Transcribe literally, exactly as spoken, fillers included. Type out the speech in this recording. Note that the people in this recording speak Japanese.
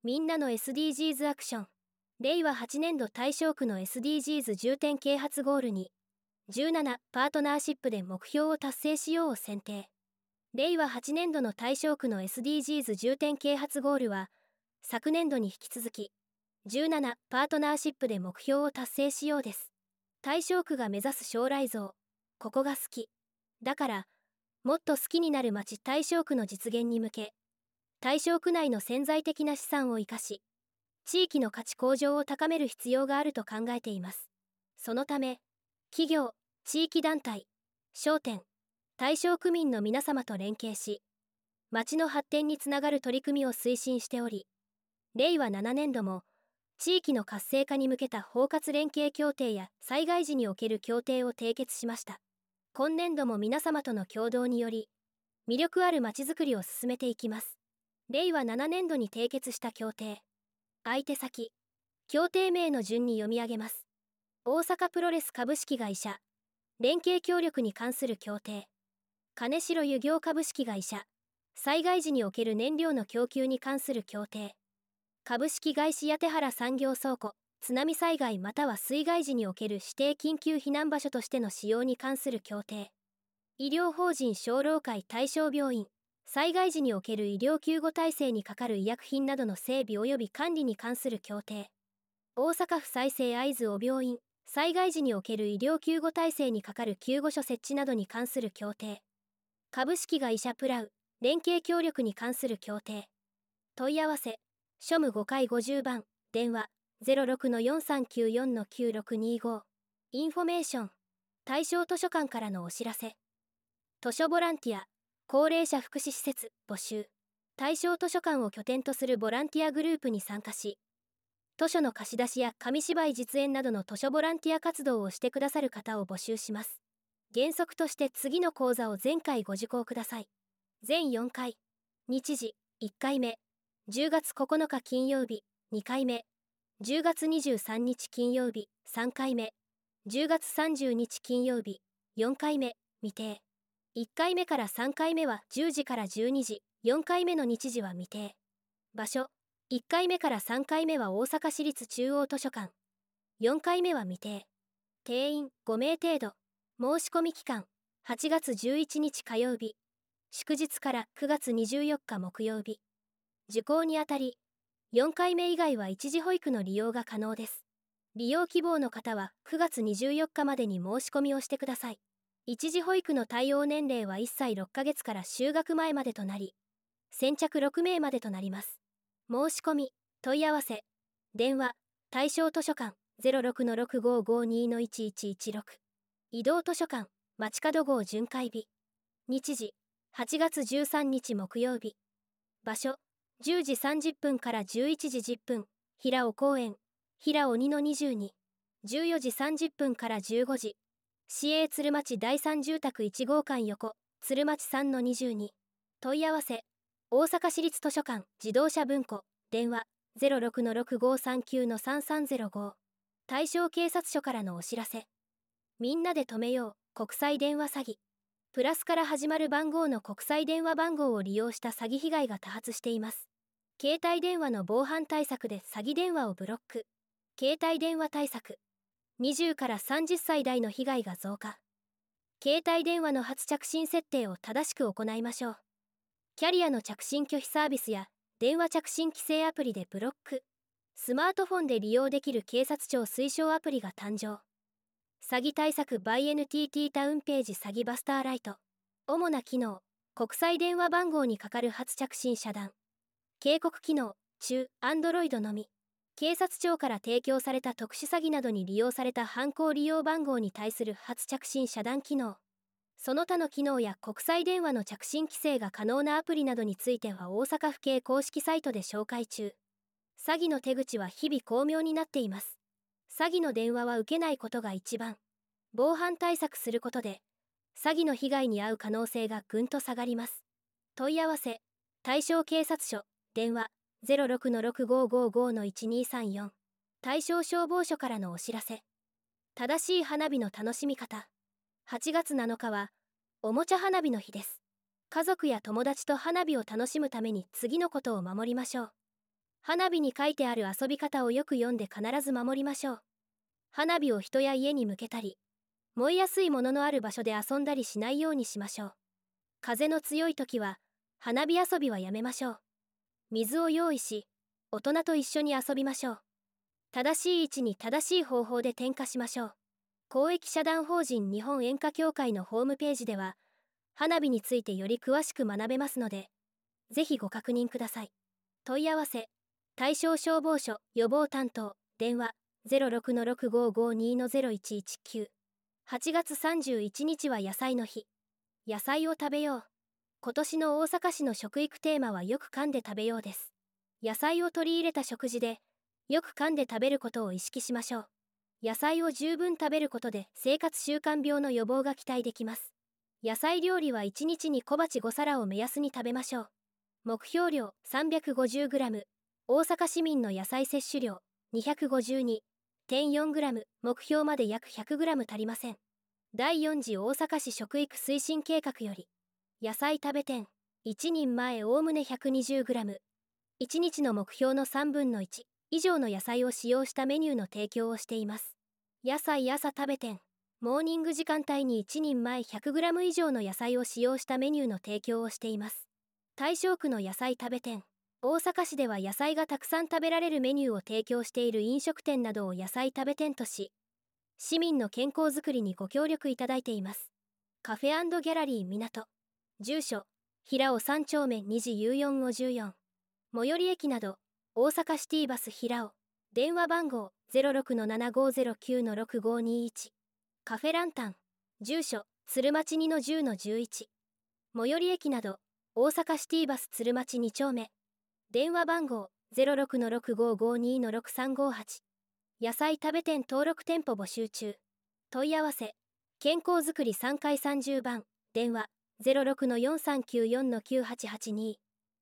みんなの エスディージーズ アクション。れいわはちねんど対象区の エスディージーズ 重点啓発ゴールに、じゅうななパートナーシップで目標を達成しようを選定。れいわはちねんどの対象区の エスディージーズ 重点啓発ゴールは、昨年度に引き続き、じゅうななパートナーシップで目標を達成しようです。対象区が目指す将来像、ここが好き。だから、もっと好きになる街対象区の実現に向け、対象区内の潜在的な資産を生かし、地域の価値向上を高める必要があると考えています。そのため、企業、地域団体、商店、対象区民の皆様と連携し、町の発展につながる取り組みを推進しており、れいわななねんども、地域の活性化に向けた包括連携協定や災害時における協定を締結しました。今年度も皆様との協働により、魅力あるまちづくりを進めていきます。れいわななねんどに締結した協定。相手先、協定名の順に読み上げます。大阪プロレス株式会社、連携協力に関する協定。金城湯業株式会社、災害時における燃料の供給に関する協定。株式会社八手原産業倉庫、津波災害または水害時における指定緊急避難場所としての使用に関する協定。医療法人小老会対象病院、災害時における医療救護体制に係る医薬品などの整備及び管理に関する協定。大阪府再生会津尾病院、災害時における医療救護体制に係る救護所設置などに関する協定。株式会社プラウ、連携協力に関する協定。問い合わせ、庶務ごかいごじゅうばん、電話 ゼロろくのよんさんきゅうよんのきゅうろくにご。インフォメーション、対象図書館からのお知らせ。図書ボランティア、高齢者福祉施設募集。対象図書館を拠点とするボランティアグループに参加し、図書の貸し出しや紙芝居実演などの図書ボランティア活動をしてくださる方を募集します。原則として次の講座を全回ご受講ください。全よんかい。日時、いっかいめ。じゅうがつここのか金曜日、にかいめ。じゅうがつにじゅうさんにち金曜日、さんかいめ。じゅうがつさんじゅうにち金曜日、よんかいめ、未定。いっかいめからさんかいめはじゅうじからじゅうにじ、よんかいめの日時は未定。場所、いっかいめからさんかいめは大阪市立中央図書館。よんかいめは未定。定員ごめい程度。申し込み期間、はちがつじゅういちにち火曜日。祝日からくがつにじゅうよっか木曜日。受講にあたり、よんかいめ以外は一時保育の利用が可能です。利用希望の方はくがつにじゅうよっかまでに申し込みをしてください。一時保育の対応年齢はいっさいろっかげつから就学前までとなり、先着ろくめいまでとなります。申し込み、問い合わせ、電話、対象図書館 ゼロろくのろくごーごーにーのいちいちいちろく。移動図書館、街角号巡回日。日時、はちがつじゅうさんにち木曜日。場所、じゅうじさんじゅっぷんからじゅういちじじゅっぷん、平尾公園、平尾にのにじゅうに。じゅうよじさんじゅっぷんからじゅうごじ。市営鶴町第三住宅いち号館横、鶴町さんのにじゅうに。問い合わせ、大阪市立図書館自動車文庫、電話 ゼロろくのろくごーさんきゅうのさんさんゼロご。対象警察署からのお知らせ。みんなで止めよう、国際電話詐欺。プラスから始まる番号の国際電話番号を利用した詐欺被害が多発しています。携帯電話の防犯対策で詐欺電話をブロック。携帯電話対策。にじゅうからさんじゅっさい代の被害が増加。携帯電話の初着信設定を正しく行いましょう。キャリアの着信拒否サービスや電話着信規制アプリでブロック。スマートフォンで利用できる警察庁推奨アプリが誕生。詐欺対策 by エヌティーティー タウンページ詐欺バスターライト。主な機能、国際電話番号にかかる初着信遮断。警告機能、中、Android のみ。警察庁から提供された特殊詐欺などに利用された犯行利用番号に対する初着信遮断機能。その他の機能や国際電話の着信規制が可能なアプリなどについては大阪府警公式サイトで紹介中。詐欺の手口は日々巧妙になっています。詐欺の電話は受けないことが一番。防犯対策することで、詐欺の被害に遭う可能性がぐんと下がります。問い合わせ、対象警察署、電話 ゼロろくのろくごーごーごーのいちにーさんよん。対象消防署からのお知らせ。正しい花火の楽しみ方。はちがつなのかは、おもちゃ花火の日です。家族や友達と花火を楽しむために次のことを守りましょう。 花火に書いてある遊び方をよく読んで必ず守りましょう。花火を人や家に向けたり、燃えやすいもののある場所で遊んだりしないようにしましょう。風の強い時は花火遊びはやめましょう。水を用意し、大人と一緒に遊びましょう。正しい位置に正しい方法で点火しましょう。公益社団法人日本煙火協会のホームページでは花火についてより詳しく学べますので、ぜひご確認ください。問い合わせ大正消防署予防担当電話 ゼロろくのろくごーごーにーのゼロいちいちきゅう。はちがつさんじゅういちにちは野菜の日。野菜を食べよう。今年の大阪市の食育テーマはよく噛んで食べようです。野菜を取り入れた食事でよく噛んで食べることを意識しましょう。野菜を十分食べることで生活習慣病の予防が期待できます。野菜料理はいちにちに小鉢ごさらを目安に食べましょう。目標量 さんびゃくごじゅうグラム、大阪市民の野菜摂取量 にひゃくごじゅうにてんよんグラム、目標まで約 ひゃくグラム 足りません。だいよん次大阪市食育推進計画より、野菜食べ店、いちにんまえおおむね ひゃくにじゅうグラム、いちにちの目標のさんぶんのいち以上の野菜を使用したメニューの提供をしています。野菜朝食べ店、モーニング時間帯にいちにんまえ ひゃくグラム 以上の野菜を使用したメニューの提供をしています。大正区の野菜食べ店、大阪市では野菜がたくさん食べられるメニューを提供している飲食店などを野菜食べ店とし、市民の健康づくりにご協力いただいています。カフェ&ギャラリー港、住所、平尾さん丁目に時 ユーよんごじゅうよん、最寄り駅など、大阪シティバス平尾、電話番号 ゼロろくのななごーゼロきゅうのろくごーにーいち、カフェランタン、住所、鶴町にのじゅうのじゅういち、最寄り駅など、大阪シティバス鶴町に丁目、電話番号 ゼロろくのろくごーごーにーのろくさんごーはち、野菜食べ店登録店舗募集中。問い合わせ健康づくりさんかいさんじゅうばん、電話 ゼロろくのよんさんきゅうよんのきゅうはちはちに。